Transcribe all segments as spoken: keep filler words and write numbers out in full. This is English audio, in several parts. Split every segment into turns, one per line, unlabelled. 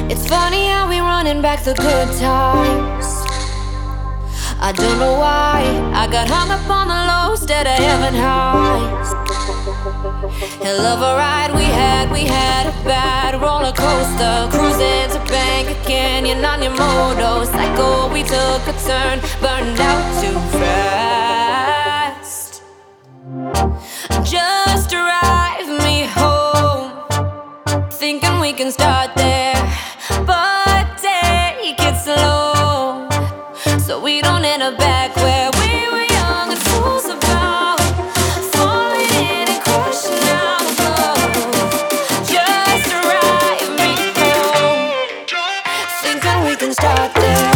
It's funny how we running back the good times. I don't know why I got hung up on the low instead of heaven highs. Hell of a ride we had, we had a bad roller coaster. Cruising to Bank Canyon on your motorcycle. We took a turn, burned out too fast. Just drive me home, thinking we can start there, but take it slow, so we don't end up back where we were young and fools about, falling in and crashing down above. Just drive me home, thinking we can start there.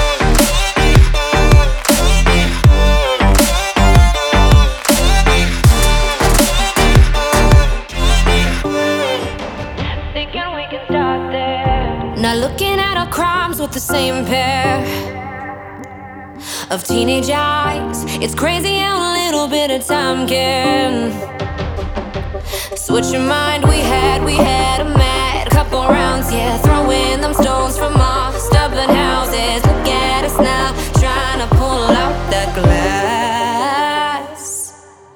Not looking at our crimes with the same pair of teenage eyes. It's crazy how a little bit of time can switch your mind. We had, we had a mad couple rounds, yeah, throwing them stones from our stubborn houses. Look at us now, trying to pull out that glass.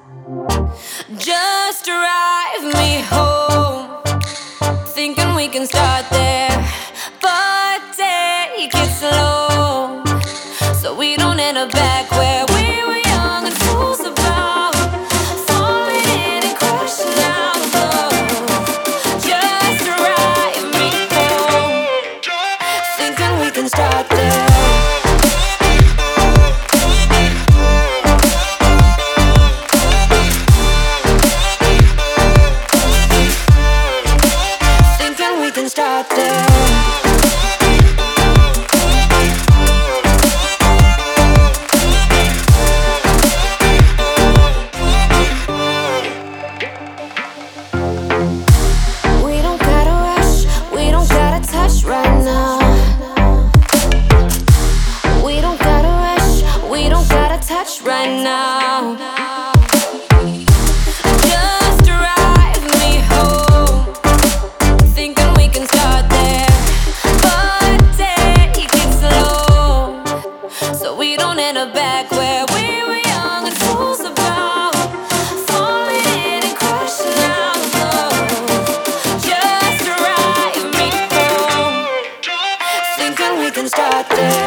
Just drive me home, thinking we can start there, but take it slow, so we don't end up back where we were young and fools about, falling in and crashing down above. Just drive me home, thinking we can start there. Start there. We don't gotta rush, we don't gotta touch right now. We don't gotta rush, we don't gotta touch right now. Just drive me home, thinking we can start there, but take it slow, so we don't end up back where we were young and fools about, falling in and crashing down above. Just drive me home, thinking we can start there.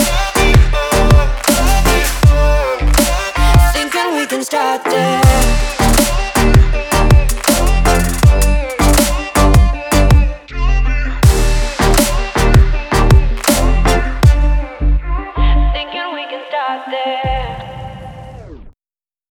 Start there.